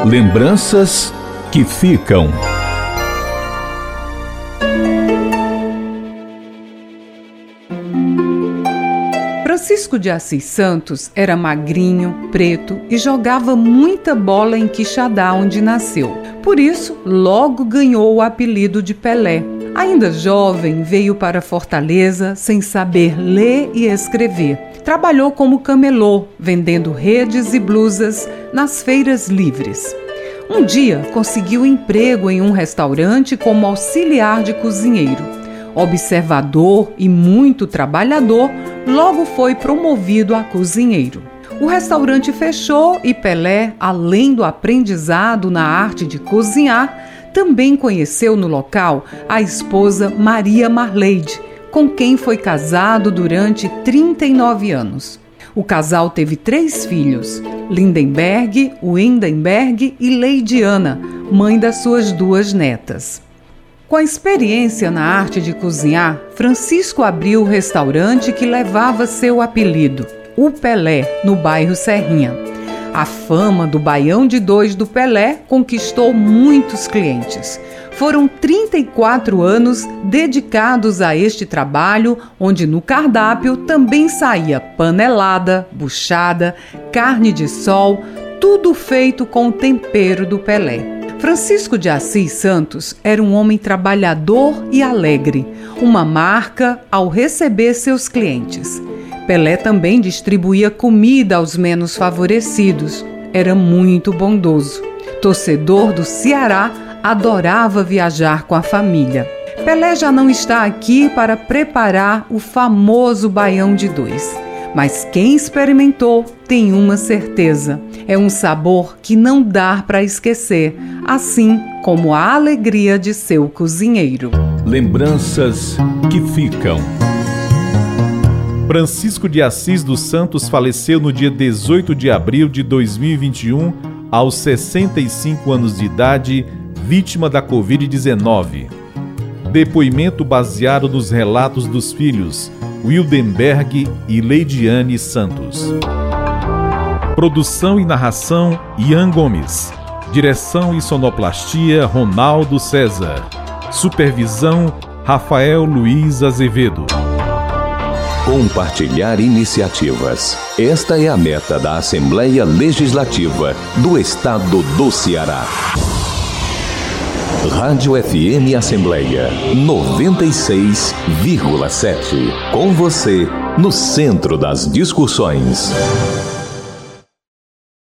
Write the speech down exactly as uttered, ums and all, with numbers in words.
Lembranças que ficam. Francisco de Assis Santos era magrinho, preto e jogava muita bola em Quixadá, onde nasceu. Por isso, logo ganhou o apelido de Pelé. Ainda jovem, veio para Fortaleza sem saber ler e escrever. Trabalhou como camelô, vendendo redes e blusas nas feiras livres. Um dia, conseguiu emprego em um restaurante como auxiliar de cozinheiro. Observador e muito trabalhador, logo foi promovido a cozinheiro. O restaurante fechou e Pelé, além do aprendizado na arte de cozinhar, também conheceu no local a esposa Maria Marleide, com quem foi casado durante trinta e nove anos. O casal teve três filhos, Lindenberg, Windenberg e Leidiana, mãe das suas duas netas. Com a experiência na arte de cozinhar, Francisco abriu o restaurante que levava seu apelido, o Pelé, no bairro Serrinha. A fama do Baião de Dois do Pelé conquistou muitos clientes. Foram trinta e quatro anos dedicados a este trabalho, onde no cardápio também saía panelada, buchada, carne de sol, tudo feito com o tempero do Pelé. Francisco de Assis Santos era um homem trabalhador e alegre, uma marca ao receber seus clientes. Pelé também distribuía comida aos menos favorecidos. Era muito bondoso. Torcedor do Ceará, adorava viajar com a família. Pelé já não está aqui para preparar o famoso Baião de Dois. Mas quem experimentou tem uma certeza. É um sabor que não dá para esquecer, assim como a alegria de seu cozinheiro. Lembranças que ficam. Francisco de Assis dos Santos faleceu no dia dezoito de abril de dois mil e vinte e um, aos sessenta e cinco anos de idade, vítima da covid dezenove. Depoimento baseado nos relatos dos filhos Wildenberg e Leidiane Santos. Produção e narração Ian Gomes. Direção e sonoplastia Ronaldo César. Supervisão Rafael Luiz Azevedo. Compartilhar iniciativas. Esta é a meta da Assembleia Legislativa do Estado do Ceará. Rádio F M Assembleia noventa e seis vírgula sete. Com você, no centro das discussões.